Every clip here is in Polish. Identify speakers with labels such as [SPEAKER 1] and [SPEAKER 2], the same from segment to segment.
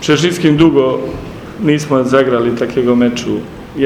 [SPEAKER 1] Przede wszystkim długo nismo zagrali takiego meczu,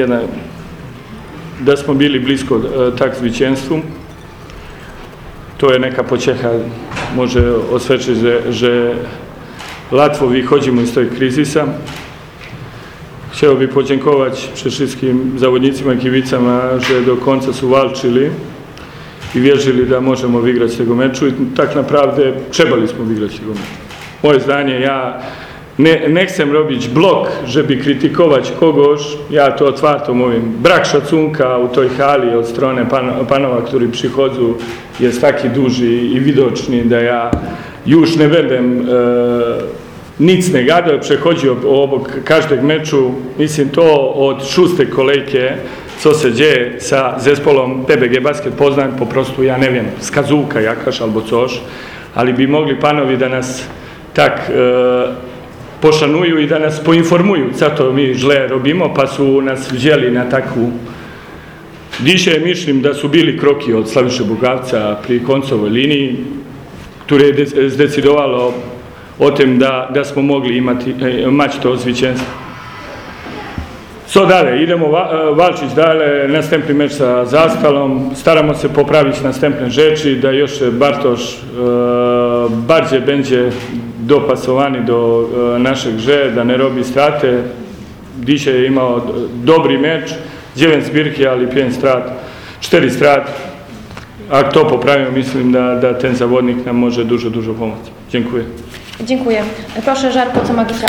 [SPEAKER 1] da smo bili blisko tak zwycięstwu. To je neka pociecha, może osvečić, że łatwo wychodzimy z tej kryzysa. Chciałbym podziękować przede wszystkim zawodnicima i kibicama, że do końca su walczyli i wierzyli da možemo wygrać tego meczu i tak naprawdę trebali smo wygrać tego meczu. Moje zdanie, ja ne chcę robić blok, żeby krytykować kogoś, ja to otwarto mówię. Brak szacunka u toj hali od strony panova, którzy przychodzą, jest taki duży i widoczny, da ja już nie będę nic ne gadao, przechodzio obok każdego meczu. Mislim to od 6. kolejke, co se dzieje sa zespolom PBG Basket Poznań, po prostu ja ne wiem, skazówka jakaś albo coś, ali bi mogli panovi da nas tak poszanuju i da nas poinformuju co to mi źle robimo, pa su nas wzięli na takvu. Dzisiaj mislim da su bili kroki od Slaviše Bugavca pri koncovoj liniji, które je zdecidovalo o tem da smo mogli mać to zwycięstwo. Co dalej? Idemo walczyć dalej, następny mecz sa Zastalom, staramo se poprawić następne rzeczy, da još Bartosz bardziej będzie dopasowany do naszej grze, da ne robi strate. Dzisiaj je imao dobri meč, 9 zbirki, ali 4 strat. Ako to poprawimy, mislim da ten zawodnik nam może dużo pomoći. Dziękuję.
[SPEAKER 2] Dziękuję. Proszę Żarko, co magistra